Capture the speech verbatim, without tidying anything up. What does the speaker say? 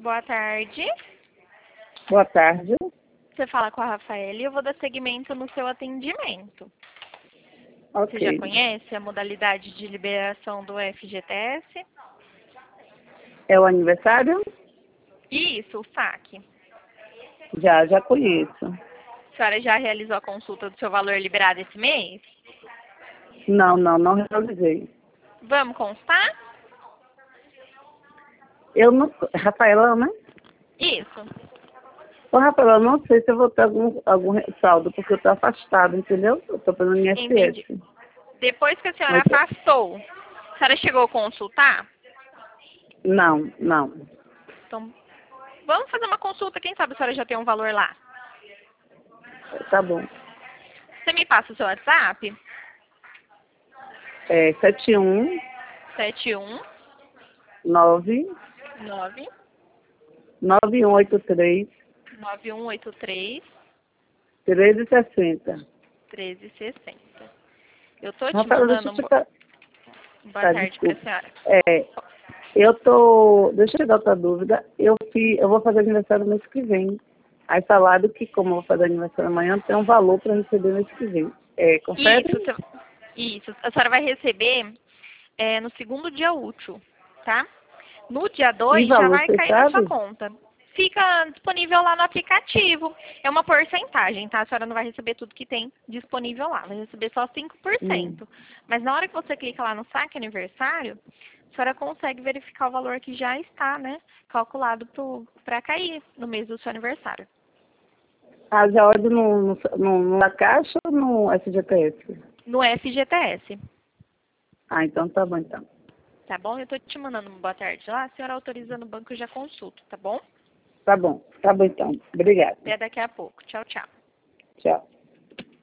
Boa tarde. Boa tarde. Você fala com a Rafaela e eu vou dar seguimento no seu atendimento. Ok. Você já conhece a modalidade de liberação do F G T S? É o aniversário? Isso, o saque. Já, já conheço. A senhora já realizou a consulta do seu valor liberado esse mês? Não, não, não realizei. Vamos constar? Eu não... Rafaela, né? Isso. Ô, Rafaela, eu não sei se eu vou ter algum, algum saldo, porque eu tô afastada, entendeu? Eu tô fazendo I S Entendi. S. Depois que a senhora Mas- afastou, a senhora chegou a consultar? Não, não. Então, vamos fazer uma consulta. Quem sabe a senhora já tem um valor lá? Tá bom. Você me passa o seu WhatsApp? É sete um sete um nove nove nove um oito três nove um oito três treze sessenta. treze sessenta. Eu tô te Rafaela, deixa mandando eu um te bo- falar. boa Tá, tarde para a desculpa. senhora. É, eu tô... Deixa eu dar outra dúvida. Eu, fi, eu vou fazer aniversário no mês que vem. Aí falaram que, como eu vou fazer aniversário amanhã, tem um valor para receber no mês que vem. É, confere? Isso, seu- isso. A senhora vai receber é, no segundo dia útil, tá? No dia Que dois já valor, vai você cair na sua sabe? conta. Fica disponível lá no aplicativo. É uma porcentagem, tá? A senhora não vai receber tudo que tem disponível lá. Vai receber só cinco por cento. Hum. Mas na hora que você clica lá no saque aniversário, a senhora consegue verificar o valor que já está, né? Calculado para cair no mês do seu aniversário. Ah, já olho no, no, no, na caixa ou no S G P S? No F G T S. Ah, então tá bom, então. Tá bom? Eu tô te mandando uma boa tarde lá. A senhora autoriza no banco, eu já consulto, tá bom? Tá bom, tá bom então. Obrigada. Até daqui a pouco. Tchau, tchau. Tchau.